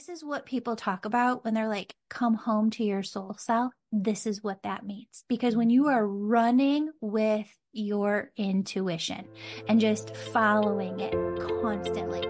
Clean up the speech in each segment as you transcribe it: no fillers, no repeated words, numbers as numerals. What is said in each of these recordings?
this is what people talk about when they're like, come home to your soul self. This is what that means. Because when you are running with your intuition and just following it constantly.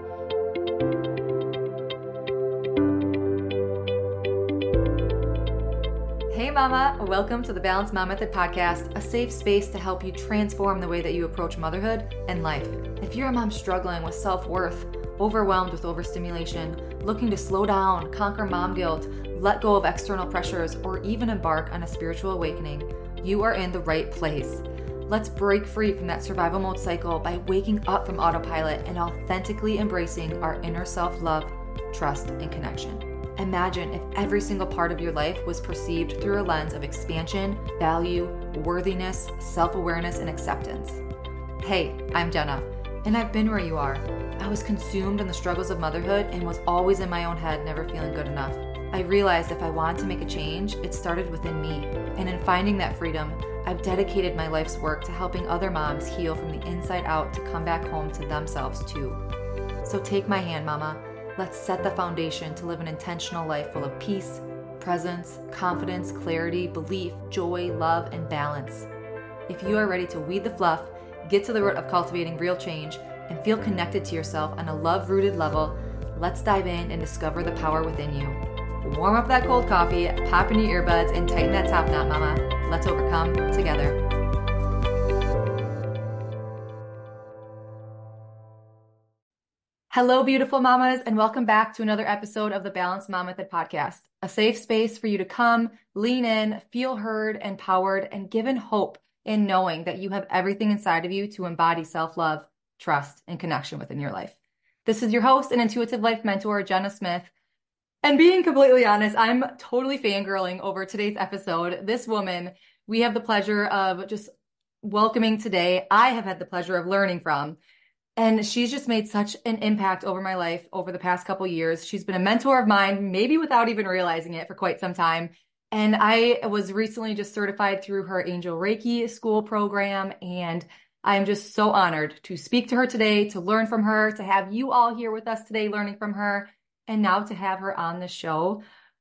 Hey mama, welcome to the Balanced Mom Method podcast, a safe space to help you transform the way that you approach motherhood and life. If you're a mom struggling with self-worth, overwhelmed with overstimulation, looking to slow down, conquer mom guilt, let go of external pressures, or even embark on a spiritual awakening, you are in the right place. Let's break free from that survival mode cycle by waking up from autopilot and authentically embracing our inner self-love, trust, and connection. Imagine if every single part of your life was perceived through a lens of expansion, value, worthiness, self-awareness, and acceptance. Hey, I'm Jenna, and I've been where you are. I was consumed in the struggles of motherhood and was always in my own head, never feeling good enough. I realized if I wanted to make a change, it started within me. And in finding that freedom, I've dedicated my life's work to helping other moms heal from the inside out to come back home to themselves too. So take my hand, mama. Let's set the foundation to live an intentional life full of peace, presence, confidence, clarity, belief, joy, love, and balance. If you are ready to weed the fluff, get to the root of cultivating real change, and feel connected to yourself on a love-rooted level, let's dive in and discover the power within you. Warm up that cold coffee, pop in your earbuds, and tighten that top knot, mama. Let's overcome together. Hello, beautiful mamas, and welcome back to another episode of the Balanced Mom Method podcast, a safe space for you to come, lean in, feel heard, empowered, and given hope in knowing that you have everything inside of you to embody self-love, trust, and connection within your life. This is your host and intuitive life mentor, Jenna Smith. And being completely honest, I'm totally fangirling over today's episode. This woman, we have the pleasure of just welcoming today. I have had the pleasure of learning from. And she's just made such an impact over my life over the past couple years. She's been a mentor of mine, maybe without even realizing it, for quite some time. And I was recently just certified through her Angel Reiki school program. And I'm just so honored to speak to her today, to learn from her, to have you all here with us today learning from her, and now to have her on the show.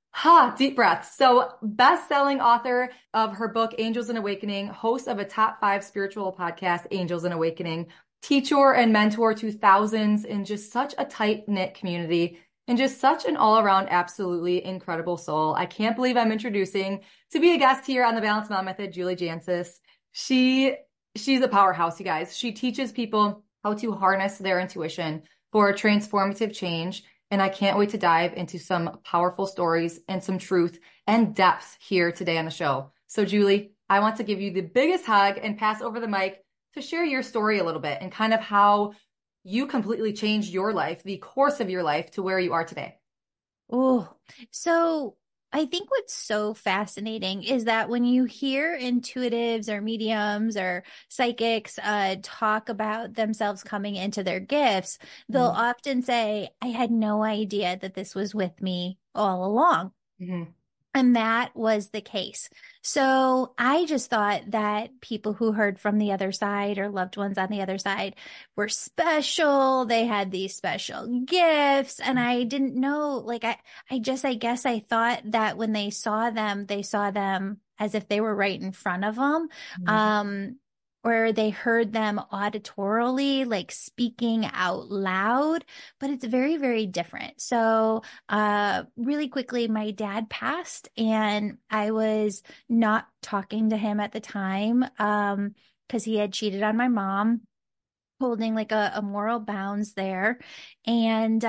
Deep breaths. So, best-selling author of her book, Angels and Awakening, host of a top 5 spiritual podcast, Angels and Awakening, teacher and mentor to thousands in just such a tight-knit community, and just such an all-around absolutely incredible soul. I can't believe I'm introducing to be a guest here on the Balanced Mom Method, Julie Jancius. She's a powerhouse, you guys. She teaches people how to harness their intuition for transformative change. And I can't wait to dive into some powerful stories and some truth and depth here today on the show. So Julie, I want to give you the biggest hug and pass over the mic to share your story a little bit and kind of how you completely changed your life, the course of your life to where you are today. Oh, so I think what's so fascinating is that when you hear intuitives or mediums or psychics talk about themselves coming into their gifts, they'll often say, I had no idea that this was with me all along. Mm-hmm. And that was the case. So I just thought that people who heard from the other side or loved ones on the other side were special. They had these special gifts. And I didn't know, like, I guess I thought that when they saw them as if they were right in front of them. Mm-hmm. Or they heard them auditorily, like speaking out loud, but it's very, very different. So, really quickly, my dad passed and I was not talking to him at the time, because he had cheated on my mom, holding like a moral bounds there. And,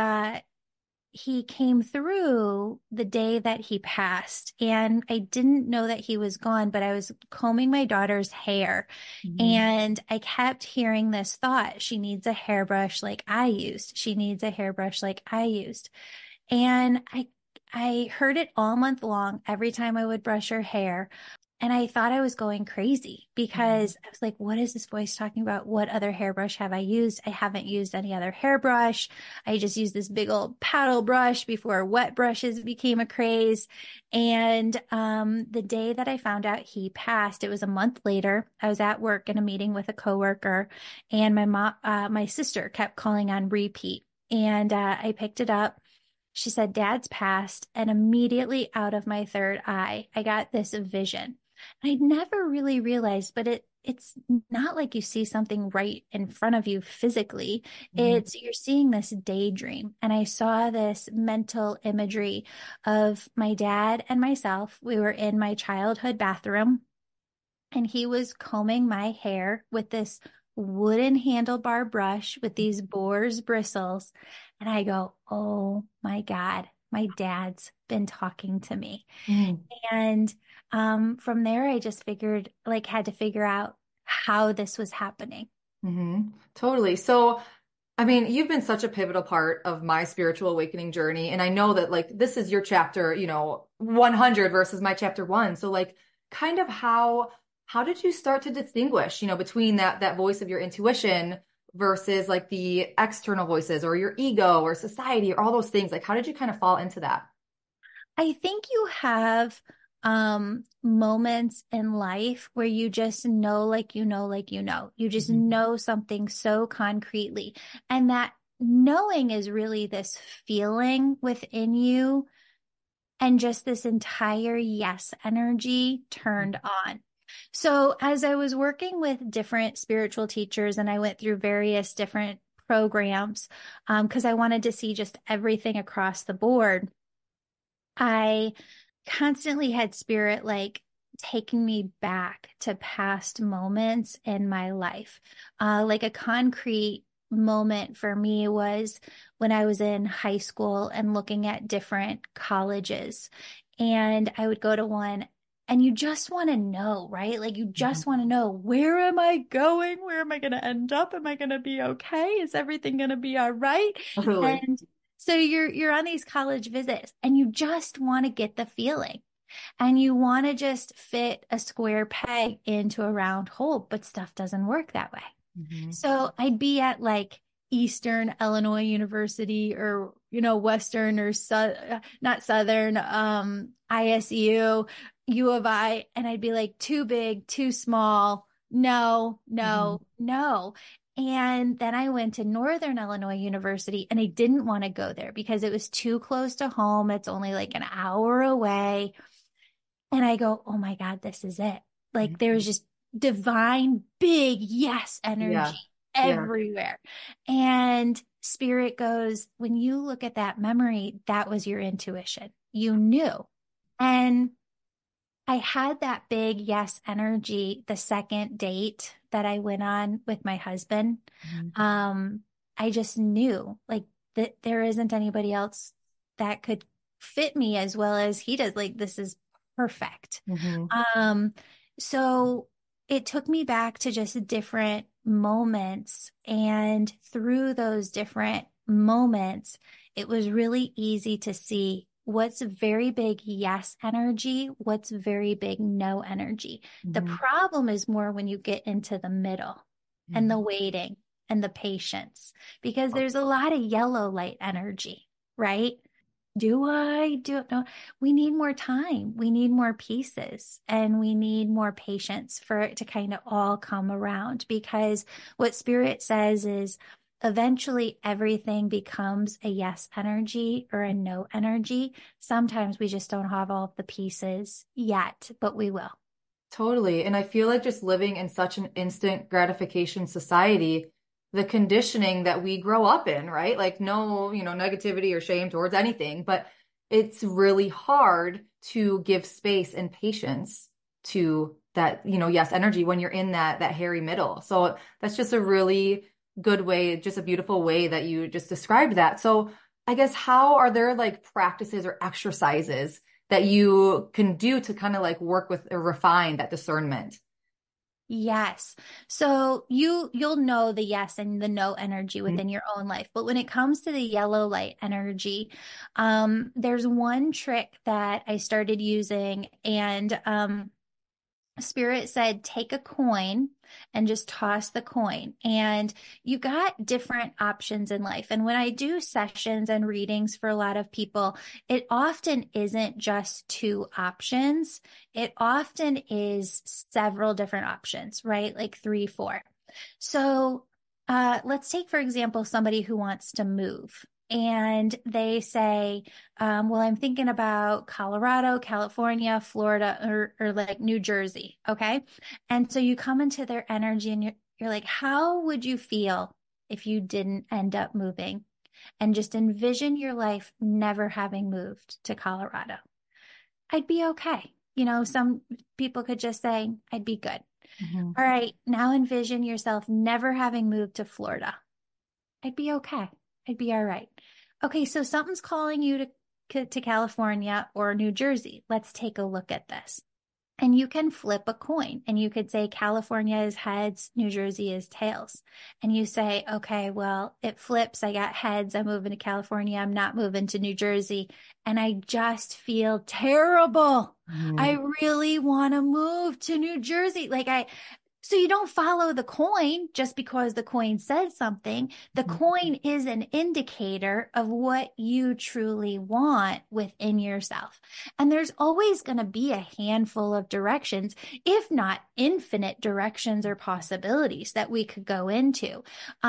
he came through the day that he passed, and I didn't know that he was gone, but I was combing my daughter's hair, and I kept hearing this thought: she needs a hairbrush like I used. She needs a hairbrush like I used. And I heard it all month long, every time I would brush her hair. And I thought I was going crazy because I was like, what is this voice talking about? What other hairbrush have I used? I haven't used any other hairbrush. I just used this big old paddle brush before wet brushes became a craze. And the day that I found out he passed, it was a month later. I was at work in a meeting with a coworker, and my sister kept calling on repeat. And I picked it up. She said, Dad's passed. And immediately out of my third eye, I got this vision. And I'd never really realized, but it's not like you see something right in front of you physically. Mhm. It's you're seeing this daydream. And I saw this mental imagery of my dad and myself. We were in my childhood bathroom and he was combing my hair with this wooden handlebar brush with these boar's bristles. And I go, oh my God, my dad's been talking to me. Mhm. And from there, I just figured, like, had to figure out how this was happening. Totally. So, I mean, you've been such a pivotal part of my spiritual awakening journey. And I know that like this is your chapter, 100 versus my chapter one. So like kind of how did you start to distinguish, between that voice of your intuition versus like the external voices or your ego or society or all those things? Like how did you kind of fall into that? I think you have moments in life where you just know, like you know, like you know, you just Mhm. know something so concretely. And that knowing is really this feeling within you and just this entire yes energy turned on. So, as I was working with different spiritual teachers and I went through various different programs, because I wanted to see just everything across the board, I constantly had spirit like taking me back to past moments in my life. Like a concrete moment for me was when I was in high school and looking at different colleges. And I would go to one and you just want to know, right? Like you Mhm. just want to know, where am I going? Where am I going to end up? Am I going to be okay? Is everything going to be all right? Totally. And so you're on these college visits and you just want to get the feeling and you want to just fit a square peg into a round hole, but stuff doesn't work that way. Mhm. So I'd be at like Eastern Illinois University or, Western or not Southern, ISU, U of I, and I'd be like too big, too small. No, Mhm. no, no. And then I went to Northern Illinois University and I didn't want to go there because it was too close to home. It's only like an hour away. And I go, oh my God, this is it. Like there's Mhm. just divine, big yes Yeah. energy Yeah. everywhere. And spirit goes, when you look at that memory, that was your intuition. You knew. And I had that big yes energy the second date that I went on with my husband. Mhm. Um, I just knew like that there isn't anybody else that could fit me as well as he does. Like this is perfect. Mhm. Um, so it took me back to just different moments, and through those different moments, it was really easy to see what's very big yes energy, what's very big no energy. The Mhm. problem is more when you get into the middle and the Mhm. waiting and the patience, because there's a lot of yellow light energy, right? Do I do it? No, we need more time. We need more pieces and we need more patience for it to kind of all come around because what spirit says is eventually everything becomes a yes energy or a no energy. Sometimes we just don't have all of the pieces yet, but we will. Totally. And I feel like just living in such an instant gratification society, the conditioning that we grow up in, right? Like no, negativity or shame towards anything, but it's really hard to give space and patience to that, yes, energy when you're in that hairy middle. So that's just a really good way, just a beautiful way that you just described that. So I guess how are there like practices or exercises that you can do to kind of like work with or refine that discernment? Yes. So you'll know the yes and the no energy Mhm. within your own life. But when it comes to the yellow light energy, there's one trick that I started using and Spirit said, take a coin and just toss the coin. And you got different options in life. And when I do sessions and readings for a lot of people, it often isn't just two options. It often is several different options, right? Like three, four. So let's take, for example, somebody who wants to move. and they say, well, I'm thinking about Colorado, California, Florida, or like New Jersey. Okay. And so you come into their energy and you're like, how would you feel if you didn't end up moving? And just envision your life never having moved to Colorado. I'd be okay. Some people could just say, I'd be good. Mhm. All right, now envision yourself never having moved to Florida. I'd be okay. I'd be all right. Okay, so something's calling you to California or New Jersey. Let's take a look at this. And you can flip a coin and you could say California is heads, New Jersey is tails. And you say, okay, well, it flips. I got heads. I'm moving to California. I'm not moving to New Jersey. And I just feel terrible. I Mhm. really want to move to New Jersey. So you don't follow the coin just because the coin says something. The coin is an indicator of what you truly want within yourself. And there's always going to be a handful of directions, if not infinite directions or possibilities that we could go into.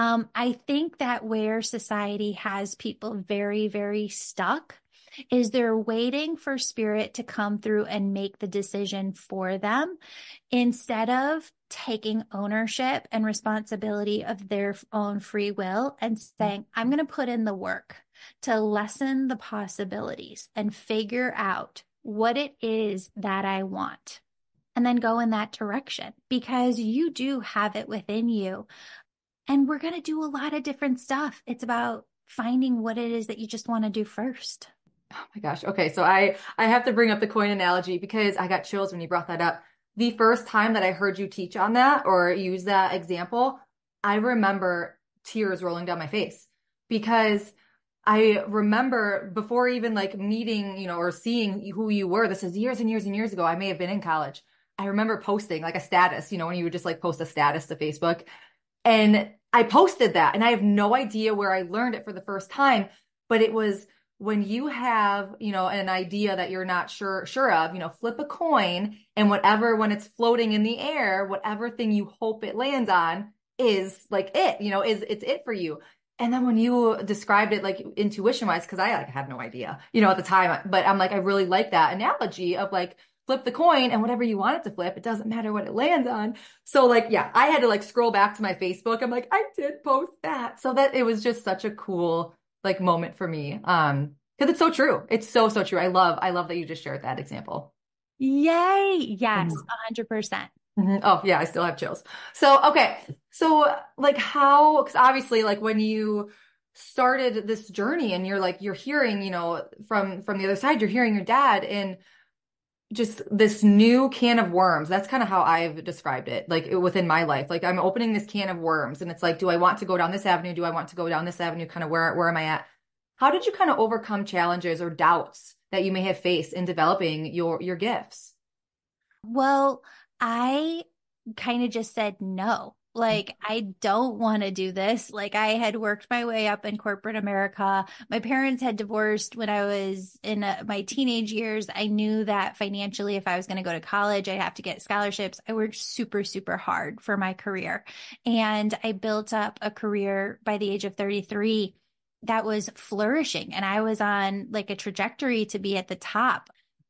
I think that where society has people very, very stuck is they're waiting for spirit to come through and make the decision for them instead of taking ownership and responsibility of their own free will and saying, I'm going to put in the work to lessen the possibilities and figure out what it is that I want. And then go in that direction because you do have it within you. And we're going to do a lot of different stuff. It's about finding what it is that you just want to do first. Oh my gosh. Okay, so I have to bring up the coin analogy because I got chills when you brought that up. The first time that I heard you teach on that or use that example, I remember tears rolling down my face because I remember before even like meeting, or seeing who you were, this is years and years and years ago. I may have been in college. I remember posting like a status, when you would just like post a status to Facebook. And I posted that and I have no idea where I learned it for the first time, but it was when you have, an idea that you're not sure of, flip a coin and whatever, when it's floating in the air, whatever thing you hope it lands on is like it, it's it for you. And then when you described it like intuition wise, because I like had no idea, at the time, but I'm like, I really like that analogy of like flip the coin and whatever you want it to flip, it doesn't matter what it lands on. So like, yeah, I had to like scroll back to my Facebook. I'm like, I did post that. So that it was just such a cool like moment for me. Because it's so true. It's so, so true. I love that you just shared that example. Yay. Yes, Mhm. 100%. Mhm. Oh yeah, I still have chills. So, okay. So like because obviously like when you started this journey and you're hearing, from the other side, you're hearing your dad and just this new can of worms. That's kind of how I've described it, like within my life. Like I'm opening this can of worms and it's like, do I want to go down this avenue? Do I want to go down this avenue? Kind of where am I at? How did you kind of overcome challenges or doubts that you may have faced in developing your gifts? Well, I kind of just said no. Like, I don't want to do this. Like, I had worked my way up in corporate America. My parents had divorced when I was in my teenage years. I knew that financially, if I was going to go to college, I'd have to get scholarships. I worked super, super hard for my career. And I built up a career by the age of 33 that was flourishing. And I was on like a trajectory to be at the top.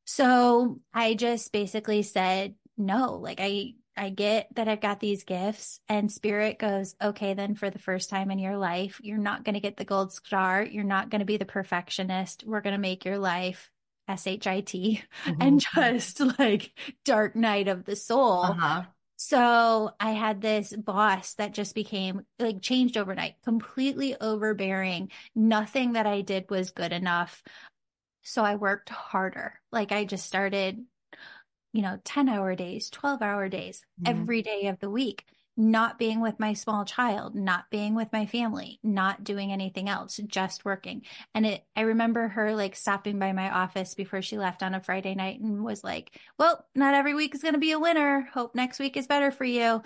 So I just basically said no. Like I get that I've got these gifts and spirit goes, okay, then for the first time in your life, you're not going to get the gold star. You're not going to be the perfectionist. We're going to make your life SHIT and Mhm. just like dark night of the soul. Uh-huh. So I had this boss that just became like changed overnight, completely overbearing. Nothing that I did was good enough. So I worked harder. Like I just started, 10-hour days, 12-hour days, Mhm. every day of the week, not being with my small child, not being with my family, not doing anything else, just working. And I remember her like stopping by my office before she left on a Friday night and was like, well, not every week is going to be a winner. Hope next week is better for you.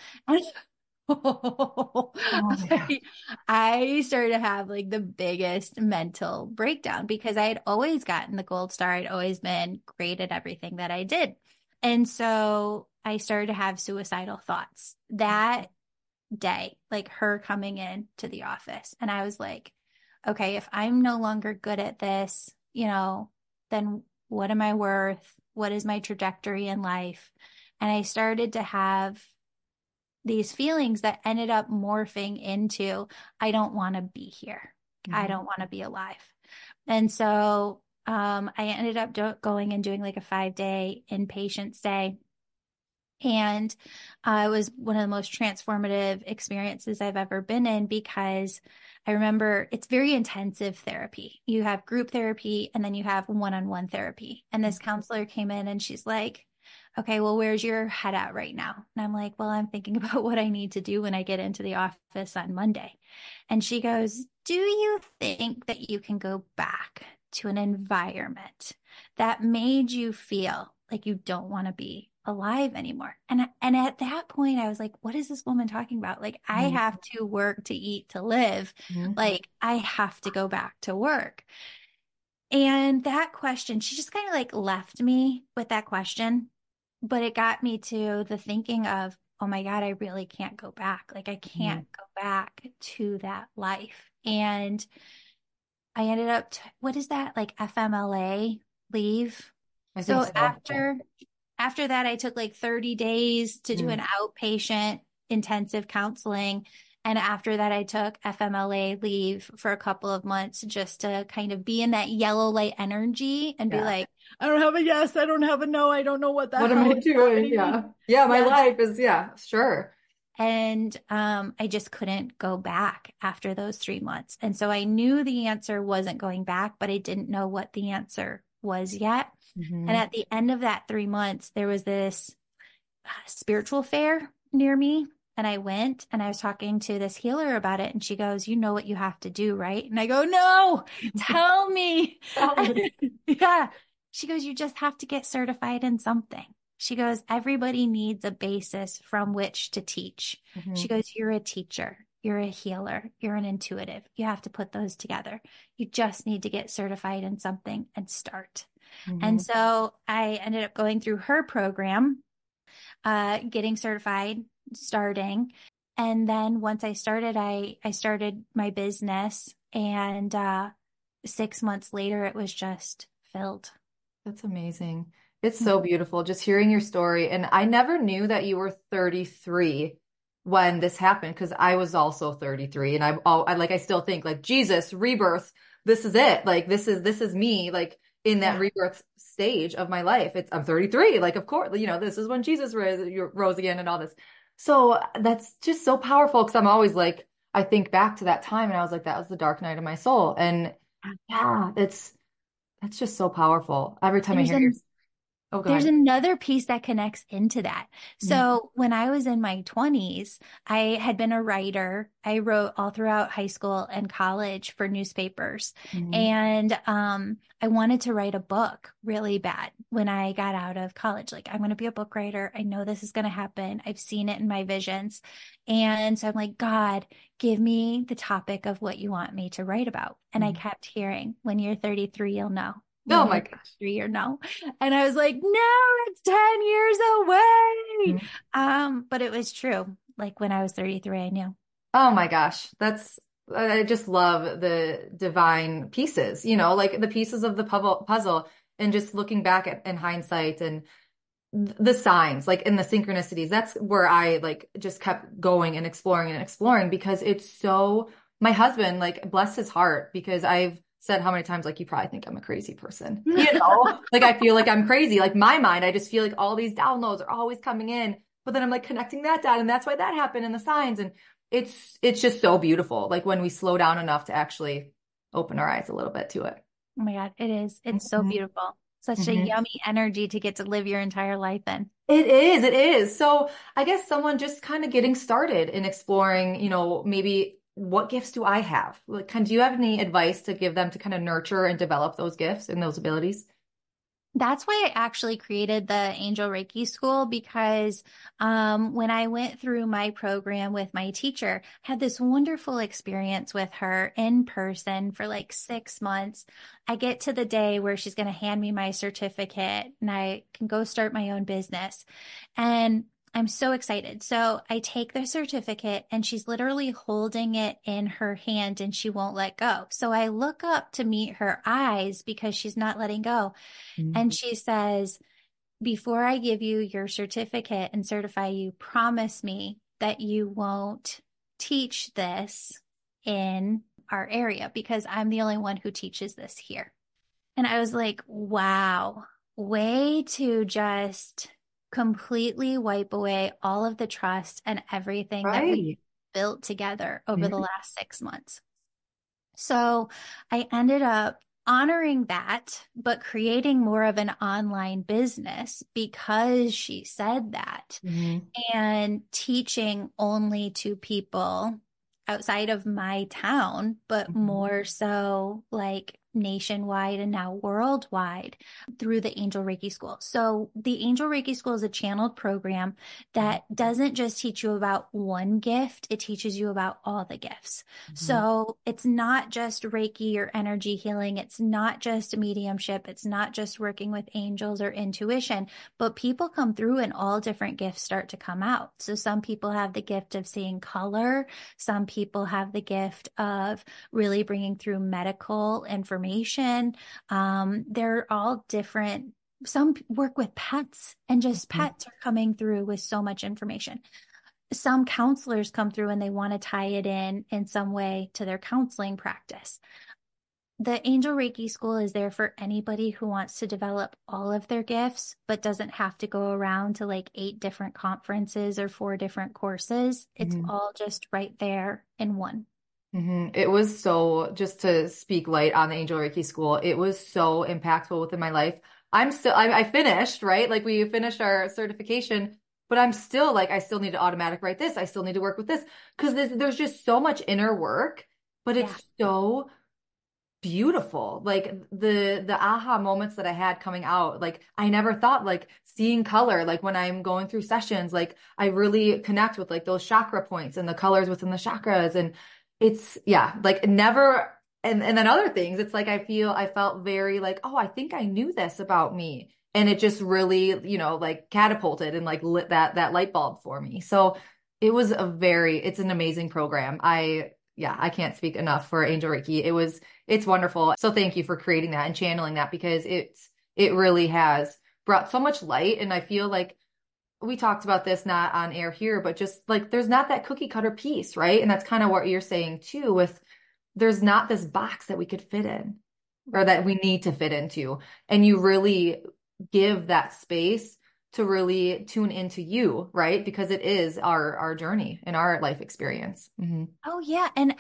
Oh my God. I started to have like the biggest mental breakdown because I had always gotten the gold star. I'd always been great at everything that I did. And so I started to have suicidal thoughts that day, like her coming in to the office. And I was like, okay, if I'm no longer good at this, then what am I worth? What is my trajectory in life? And I started to have these feelings that ended up morphing into, I don't want to be here. I Mhm. don't want to be alive. And so I ended up going and doing like a 5-day inpatient stay. And it was one of the most transformative experiences I've ever been in because I remember it's very intensive therapy. You have group therapy and then you have one-on-one therapy. And this counselor came in and she's like, okay, well, where's your head at right now? And I'm like, well, I'm thinking about what I need to do when I get into the office on Monday. And she goes, do you think that you can go back to an environment that made you feel like you don't want to be alive anymore? And at that point, I was like, what is this woman talking about? Like, I Mhm. have to work to eat, to live. Mhm. Like, I have to go back to work. And that question, she just kind of like left me with that question, but it got me to the thinking of, oh my God, I really can't go back. Like I Mhm. can't go back to that life. And I ended up, what is that? Like FMLA leave. I think So so. Yeah. after that, I took like 30 days to do an Mm. outpatient intensive counseling. And after that, I took FMLA leave for a couple of months just to kind of be in that yellow light energy and be Yeah. like, I don't have a yes, I don't have a no, I don't know what the What am hell I is doing? happening. Yeah. Yeah, my Yes. life is, yeah, sure. And I just couldn't go back after those 3 months. And so I knew the answer wasn't going back, but I didn't know what the answer was yet. And Hmm. at the end of that 3 months, there was this spiritual fair near me. And I went and I was talking to this healer about it. And she goes, you know what you have to do, right? And I go, no, tell me. Tell me. Yeah. She goes, you just have to get certified in something. She goes, everybody needs a basis from which to teach. She Hmm. goes, you're a teacher, you're a healer, you're an intuitive. You have to put those together. You just need to get certified in something and start. Hmm. And so I ended up going through her program, getting certified, starting. And then once I started, I started my business. And 6 months later, it was just filled. That's amazing. It's so beautiful just hearing your story. And I never knew that you were 33 when this happened because I was also 33 and I still think like Jesus, rebirth, this is it. Like this is me like in that Yeah. rebirth stage of my life. I'm 33. Like of course, this is when Jesus rose again and all this. So that's just so powerful because I'm always like I think back to that time and I was like that was the dark night of my soul. And yeah, that's just so powerful. Every time I There's hear your, an oh, go There's ahead. another piece that connects into that. Mhm. So when I was in my 20s, I had been a writer. I wrote all throughout high school and college for newspapers. Mhm. And I wanted to write a book really bad when I got out of college. Like, I'm going to be a book writer. I know this is going to happen. I've seen it in my visions. And so I'm like, God, give me the topic of what you want me to write about. And I Mhm. kept hearing, when you're 33, you'll know. Oh When my you're gosh. 33, you'll know. And I was like, no, it's 10 years away. Mhm. But it was true. Like when I was 33, I knew. Oh my gosh. I just love the divine pieces, like the pieces of the puzzle and just looking back at in hindsight and the signs, like in the synchronicities. That's where I like just kept going and exploring because it's so, my husband, like, bless his heart, because I've said how many times, like, you probably think I'm a crazy person, like I feel like I'm crazy. Like my mind, I just feel like all these downloads are always coming in, but then I'm like connecting that dot, and that's why that happened and the signs. And it's just so beautiful. Like when we slow down enough to actually open our eyes a little bit to it. Oh my God, it is. It's so Mhm. beautiful. Such a Mhm. yummy energy to get to live your entire life in. It is, it is. So I guess someone just kind of getting started in exploring, maybe what gifts do I have? Like, do you have any advice to give them to kind of nurture and develop those gifts and those abilities? That's why I actually created the Angel Reiki School because when I went through my program with my teacher, I had this wonderful experience with her in person for like 6 months. I get to the day where she's going to hand me my certificate and I can go start my own business. And I'm so excited. So I take the certificate and she's literally holding it in her hand and she won't let go. So I look up to meet her eyes because she's not letting go. Mhm. And she says, before I give you your certificate and certify you, promise me that you won't teach this in our area because I'm the only one who teaches this here. And I was like, wow, way to just completely wipe away all of the trust and everything that we Right. built together over the Mhm. last 6 months. So I ended up honoring that, but creating more of an online business because she said that Mhm. and teaching only to people outside of my town, but Mhm. more so like nationwide and now worldwide through the Angel Reiki School. So the Angel Reiki School is a channeled program that doesn't just teach you about one gift, it teaches you about all the gifts. Mhm. So it's not just Reiki or energy healing. It's not just mediumship. It's not just working with angels or intuition, but people come through and all different gifts start to come out. So some people have the gift of seeing color. Some people have the gift of really bringing through medical information. They're all different. Some work with pets and just Mhm. pets are coming through with so much information. Some counselors come through and they want to tie it in some way to their counseling practice. The Angel Reiki School is there for anybody who wants to develop all of their gifts, but doesn't have to go around to like 8 different conferences or 4 different courses. It's Mhm. all just right there in one. It was so, just to speak light on the Angel Reiki School, it was so impactful within my life. I finished, right? Like we finished our certification, but I'm still like, I still need to automatic write this. I still need to work with this because there's just so much inner work, but Yeah. it's so beautiful. Like the aha moments that I had coming out, like I never thought like seeing color, like when I'm going through sessions, like I really connect with like those chakra points and the colors within the chakras. And it's yeah, like never and then other things, it's like I felt very like, oh, I think I knew this about me. And it just really, like catapulted and like lit that light bulb for me. So it's an amazing program. I can't speak enough for Angel Reiki. It's wonderful. So thank you for creating that and channeling that because it really has brought so much light. And I feel like we talked about this not on air here, but just like there's not that cookie cutter piece, right? And that's kind of what you're saying too, with there's not this box that we could fit in or Right. that we need to fit into. And you really give that space to really tune into you, right? Because it is our journey and our life experience. Hmm. Oh yeah. And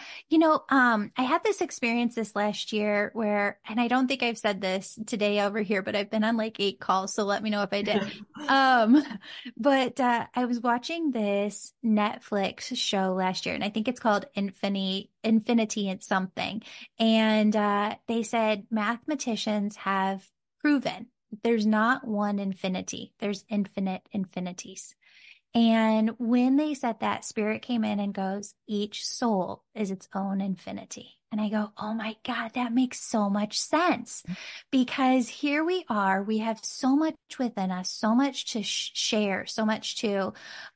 I had this experience this last year where, and I don't think I've said this today over here, but I've been on like 8 calls, so let me know if I did. Um, but I was watching this Netflix show last year, and I think it's called Infinity and something. And they said mathematicians have proven there's not one infinity, there's infinite infinities. And when they said that, Spirit came in and goes, each soul is its own infinity. And I go, oh my God, that makes so much sense. Because here we are, we have so much within us, so much to share, so much to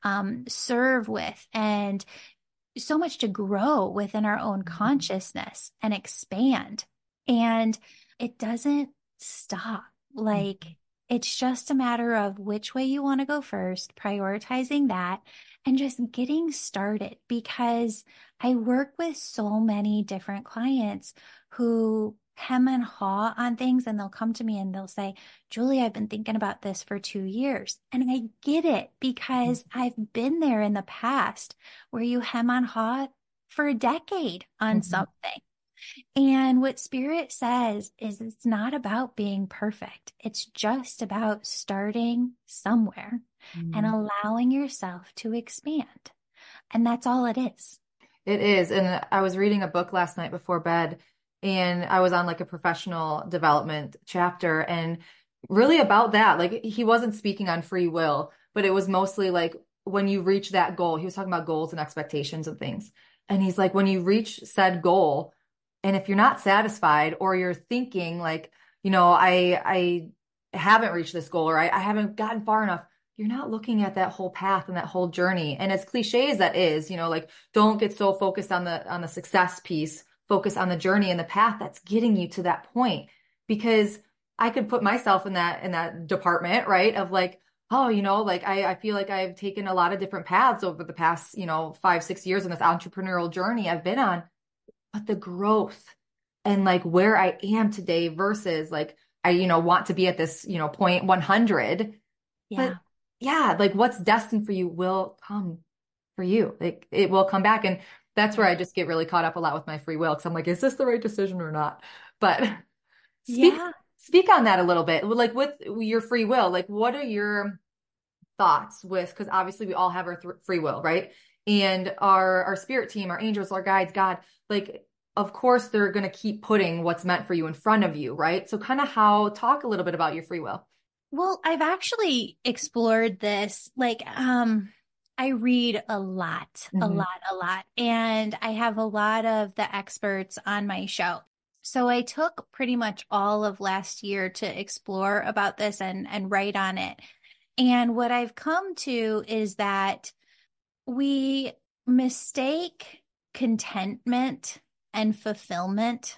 serve with, and so much to grow within our own consciousness and expand. And it doesn't stop. Like, it's just a matter of which way you want to go first, prioritizing that, and just getting started. Because I work with so many different clients who hem and haw on things, and they'll come to me and they'll say, Julie, I've been thinking about this for 2 years. And I get it because I've been there in the past where you hem and haw for a decade on Hmm. something. And what Spirit says is it's not about being perfect. It's just about starting somewhere and Hmm. allowing yourself to expand. And that's all it is. It is. And I was reading a book last night before bed, and I was on like a professional development chapter and really about that. Like he wasn't speaking on free will, but it was mostly like when you reach that goal, he was talking about goals and expectations and things. And he's like, when you reach said goal, and if you're not satisfied or you're thinking like, I haven't reached this goal or I haven't gotten far enough, you're not looking at that whole path and that whole journey. And as cliche as that is, like don't get so focused on the success piece, focus on the journey and the path that's getting you to that point. Because I could put myself in that department, right? Of like, oh, like I feel like I've taken a lot of different paths over the past, 5, 6 years in this entrepreneurial journey I've been on. But the growth and like where I am today versus like I, want to be at this, point 100. But Yeah. yeah, like what's destined for you will come for you. Like it will come back. And that's where Yeah. I just get really caught up a lot with my free will because I'm like, is this the right decision or not? But speak Yeah. speak on that a little bit. Like with your free will, like what are your thoughts with, because obviously we all have our free will, right? And our spirit team, our angels, our guides, God, like of course they're going to keep putting what's meant for you in front of you, right? So kind of talk a little bit about your free will. Well, I've actually explored this. I read a lot, a Mm-hmm. lot, a lot, and I have a lot of the experts on my show. So I took pretty much all of last year to explore about this and write on it. And what I've come to is that we mistake contentment and fulfillment,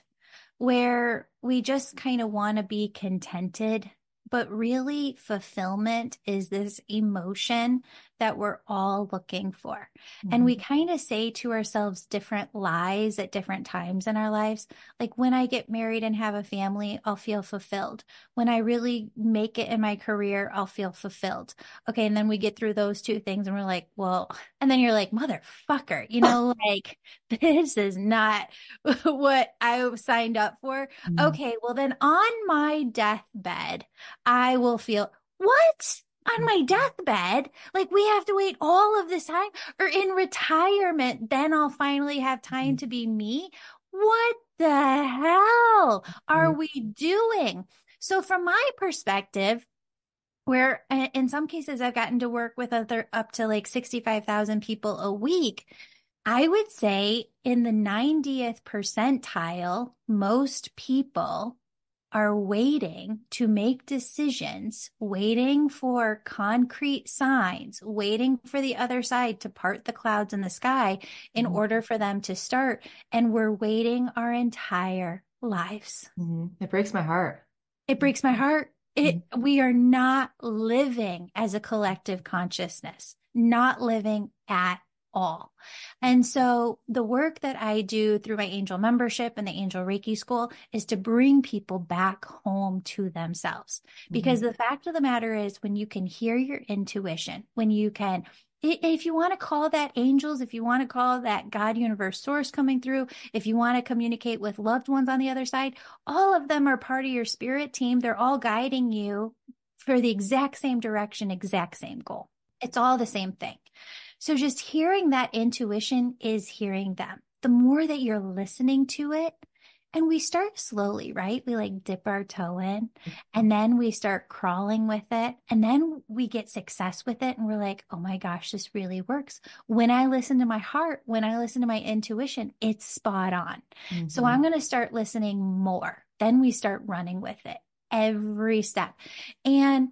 where we just kind of want to be contented. But really, fulfillment is this emotion that we're all looking for. And we Mm-hmm. kind of say to ourselves different lies at different times in our lives. Like, when I get married and have a family, I'll feel fulfilled. When I really make it in my career, I'll feel fulfilled. Okay. And then we get through those two things and we're like, well, and then you're like, motherfucker, like this is not what I signed up for. Mm-hmm. Okay, well then on my deathbed, I will feel what? On my deathbed? Like we have to wait all of this time? Or in retirement, then I'll finally have time to be me? What the hell are we doing? So from my perspective, where in some cases I've gotten to work with other up to like 65,000 people a week, I would say in the 90th percentile, most people are waiting to make decisions, waiting for concrete signs, waiting for the other side to part the clouds in the sky in Mm-hmm. order for them to start. And we're waiting our entire lives. Mm-hmm. It breaks my heart. It breaks my heart. Mm-hmm. We are not living as a collective consciousness, not living at all. And so the work that I do through my angel membership and the Angel Reiki School is to bring people back home to themselves. Mm-hmm. Because the fact of the matter is, when you can hear your intuition, when you can, if you want to call that angels, if you want to call that God, universe, source coming through, if you want to communicate with loved ones on the other side, all of them are part of your spirit team. They're all guiding you for the exact same direction, exact same goal. It's all the same thing. So just hearing that intuition is hearing them. The more that you're listening to it, and we start slowly, right? We like dip our toe in and then we start crawling with it. And then we get success with it. And we're like, oh my gosh, this really works. When I listen to my heart, when I listen to my intuition, it's spot on. So Mm-hmm. I'm going to start listening more. Then we start running with it every step. And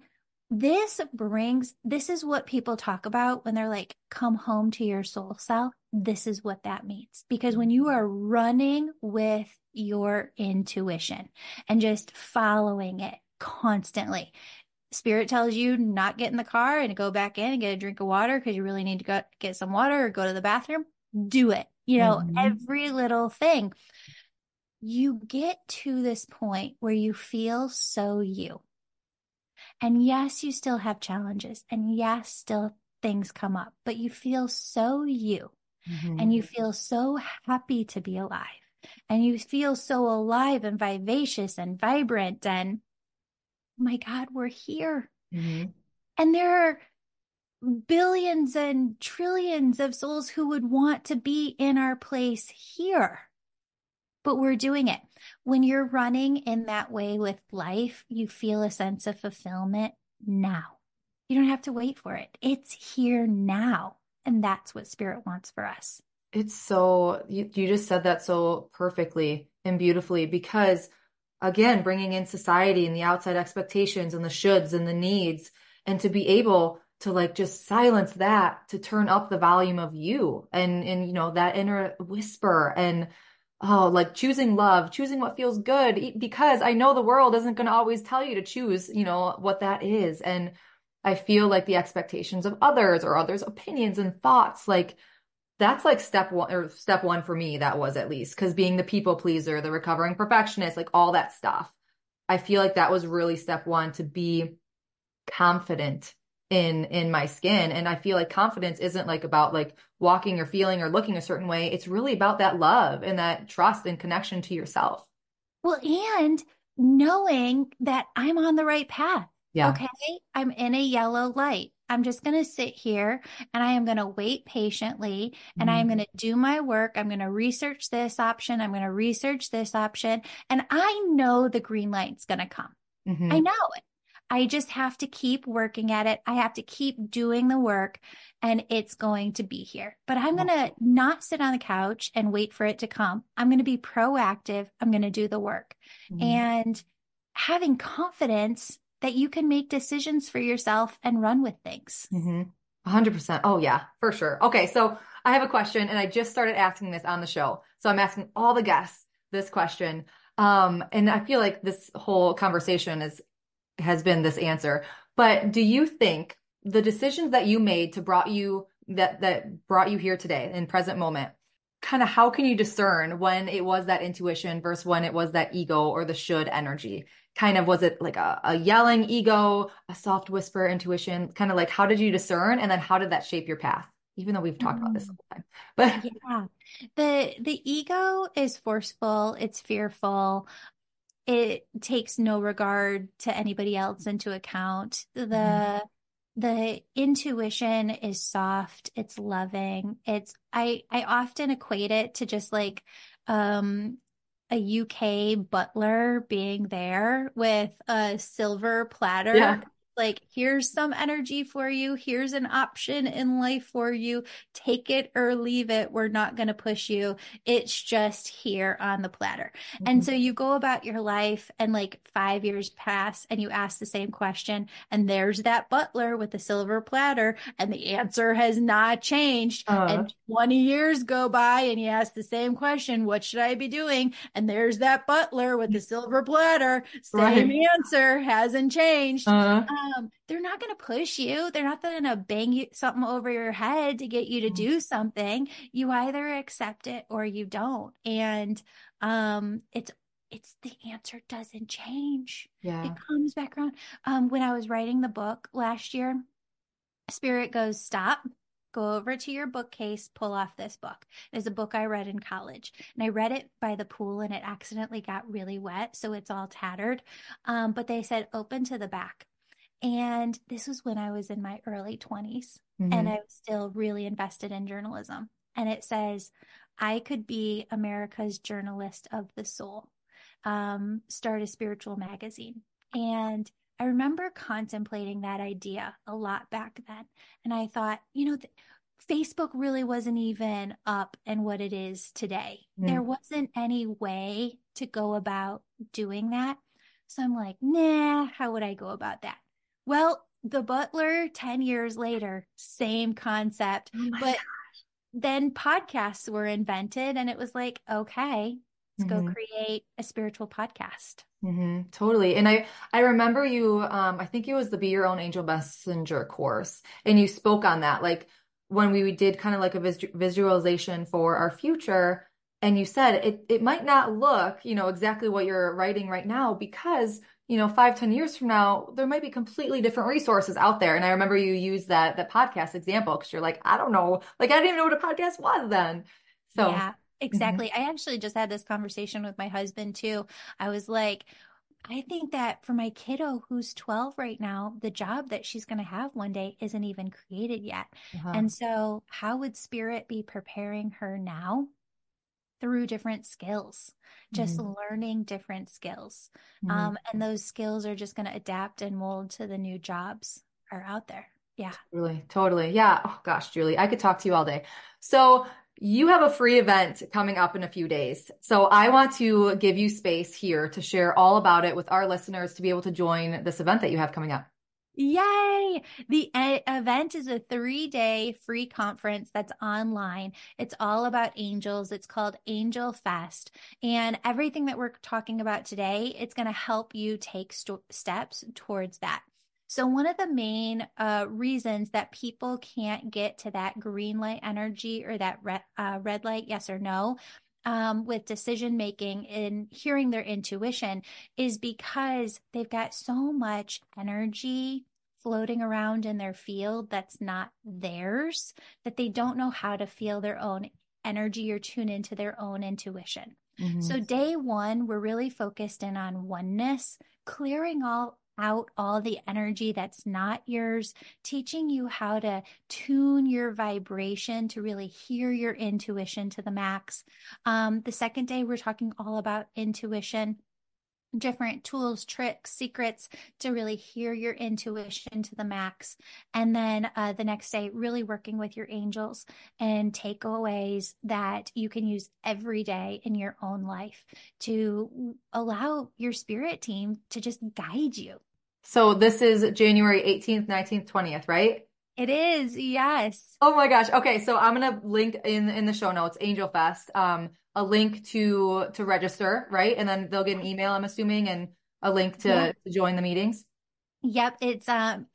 this is what people talk about when they're like, come home to your soul self. This is what that means. Because when you are running with your intuition and just following it constantly, spirit tells you not get in the car and go back in and get a drink of water because you really need to go get some water or go to the bathroom. Do it. Mm-hmm. Every little thing. You get to this point where you feel so you. And yes, you still have challenges. And yes, still things come up, but you feel so you. Mm-hmm. And you feel so happy to be alive. And you feel so alive and vivacious and vibrant. And oh my God, we're here. Mm-hmm. And there are billions and trillions of souls who would want to be in our place here. But we're doing it. When you're running in that way with life, you feel a sense of fulfillment now. You don't have to wait for it. It's here now. And that's what spirit wants for us. It's so, you just said that so perfectly and beautifully because, again, bringing in society and the outside expectations and the shoulds and the needs, and to be able to like just silence that, to turn up the volume of you and you know that inner whisper and oh, like choosing love, choosing what feels good, because I know the world isn't going to always tell you to choose, you know, what that is. And I feel like the expectations of others or others' opinions and thoughts, like that's like step one for me, that was at least, because being the people pleaser, the recovering perfectionist, like all that stuff. I feel like that was really step one, to be confident in my skin. And I feel like confidence isn't like about like walking or feeling or looking a certain way. It's really about that love and that trust and connection to yourself. Well, and knowing that I'm on the right path. Yeah. Okay. I'm in a yellow light. I'm just going to sit here and I am going to wait patiently and I am going Hmm. to do my work. I'm going to research this option. I'm going to research this option. And I know the green light's going to come. I Hmm. know it. I just have to keep working at it. I have to keep doing the work and it's going to be here. But I'm going to not sit on the couch and wait for it to come. I'm going to be proactive. I'm going to do the work. Hmm. And having confidence that you can make decisions for yourself and run with things. Hmm. 100%. Oh yeah, for sure. Okay, so I have a question and I just started asking this on the show. So I'm asking all the guests this question. And I feel like this whole conversation has been this answer. But do you think the decisions that you made to brought you that brought you here today in present moment, kind of how can you discern when it was that intuition versus when it was that ego or the should energy? Kind of was it like a yelling ego, a soft whisper intuition? Kind of like how did you discern and then how did that shape your path? Even though we've talked about this Mm. all the time. But Yeah. The ego is forceful, it's fearful. It takes no regard to anybody else into account. Mhm. The intuition is soft, it's loving. I often equate it to just like um a UK butler being there with a silver platter. Yeah. Like, here's some energy for you. Here's an option in life for you. Take it or leave it. We're not going to push you. It's just here on the platter. And Mhm. so you go about your life and like 5 years pass and you ask the same question and there's that butler with the silver platter and the answer has not changed. Uh, And 20 years go by and you ask the same question, what should I be doing? And there's that butler with the silver platter, same right. answer, hasn't changed. Uh, They're not going to push you. They're not going to bang you something over your head to get you to do something. You either accept it or you don't. And it's the answer doesn't change. It yeah. comes back around. When I was writing the book last year, Spirit goes, stop, go over to your bookcase, pull off this book. It's a book I read in college. And I read it by the pool and it accidentally got really wet. So it's all tattered. But they said, open to the back. And this was when I was in my early 20s and I Hmm. was still really invested in journalism. And it says, I could be America's journalist of the soul, start a spiritual magazine. And I remember contemplating that idea a lot back then. And I thought, Facebook really wasn't even up and what it is today. There wasn't any way to go about doing that. So I'm like, nah, how would I go about that? Well, The Butler, 10 years later, same concept. Oh my But then podcasts were invented, and it was like, okay, let's go God. create a spiritual podcast. Totally. And I remember you, I think it was the Be Your Own Angel Messenger course, and you spoke on that, like when we did kind of like a visualization for our future, and you said it might not look, you know, exactly what you're writing right now because, you know, 5, 10 years from now, there might be completely different resources out there. And I remember you used that podcast example because you're like, I don't know, like I didn't even know what a podcast was then. So, Yeah, mhm. exactly. I actually just had this conversation with my husband too. I was like, I think that for my kiddo who's 12 right now, the job that she's going to have one day isn't even created yet. Uh-huh. And so, how would Spirit be preparing her now through different skills, just Mhm. learning different skills? Mhm. And those skills are just going to adapt and mold to the new jobs are out there. Yeah. Totally, totally. Yeah. Oh gosh, Julie, I could talk to you all day. So you have a free event coming up in a few days. So I want to give you space here to share all about it with our listeners to be able to join this event that you have coming up. Yay! The event is a 3-day free conference that's online. It's all about angels. It's called Angel Fest. And everything that we're talking about today, it's going to help you take steps towards that. So, one of the main reasons that people can't get to that green light energy or that red light, yes or no, with decision making and hearing their intuition is because they've got so much energy floating around in their field that's not theirs, that they don't know how to feel their own energy or tune into their own intuition. So day one, we're really focused in on oneness, clearing out all the energy that's not yours, teaching you how to tune your vibration to really hear your intuition to the max. The second day, we're talking all about intuition, different tools, tricks, secrets to really hear your intuition to the max. And then the next day, really working with your angels and takeaways that you can use every day in your own life to allow your spirit team to just guide you. So this is January 18th, 19th, 20th, right? It is, yes. Oh my gosh. Okay, so I'm gonna link in the show notes, Angel Fest, a link to register, right? And then they'll get an email, I'm assuming, and a link to join the meetings. Yep, it's at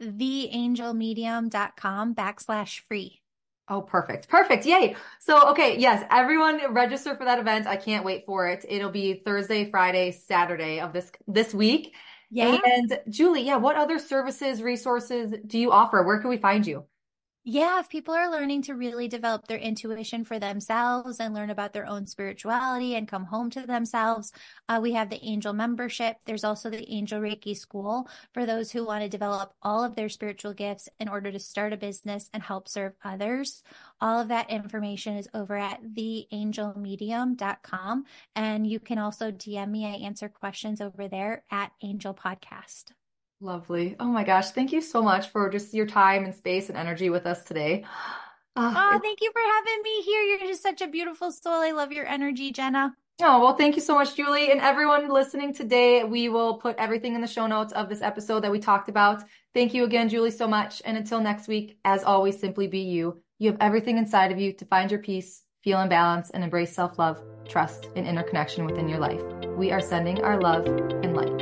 theangelmedium.com/free. Oh, perfect. Perfect. Yay. So, okay, yes, everyone register for that event. I can't wait for it. It'll be Thursday, Friday, Saturday of this week. Yeah. And Julie, yeah, what other services, resources do you offer? Where can we find you? Yeah, if people are learning to really develop their intuition for themselves and learn about their own spirituality and come home to themselves, we have the Angel membership. There's also the Angel Reiki School for those who want to develop all of their spiritual gifts in order to start a business and help serve others. All of that information is over at theangelmedium.com. And you can also DM me. I answer questions over there at Angel Podcast. Lovely. Oh my gosh. Thank you so much for just your time and space and energy with us today. Oh, thank you for having me here. You're just such a beautiful soul. I love your energy, Jenna. Oh, well, thank you so much, Julie. And everyone listening today, we will put everything in the show notes of this episode that we talked about. Thank you again, Julie, so much. And until next week, as always, simply be you. You have everything inside of you to find your peace, feel in balance, and embrace self-love, trust, and interconnection within your life. We are sending our love and light.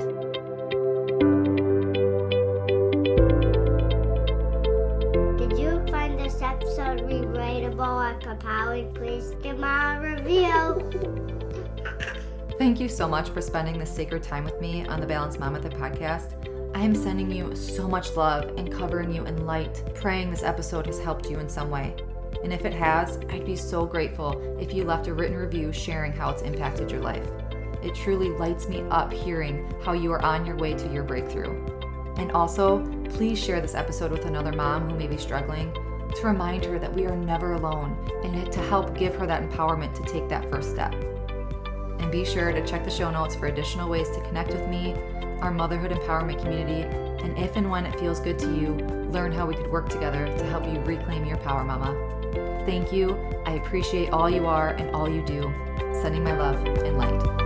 Episode relatable and compelling, please give my review. Thank you so much for spending this sacred time with me on the Balanced Mom Method podcast. I am sending you so much love and covering you in light, praying this episode has helped you in some way. And if it has, I'd be so grateful if you left a written review sharing how it's impacted your life. It truly lights me up hearing how you are on your way to your breakthrough. And also, please share this episode with another mom who may be struggling, to remind her that we are never alone and to help give her that empowerment to take that first step. And be sure to check the show notes for additional ways to connect with me, our motherhood empowerment community, and if and when it feels good to you, learn how we could work together to help you reclaim your power, mama. Thank you. I appreciate all you are and all you do. Sending my love and light.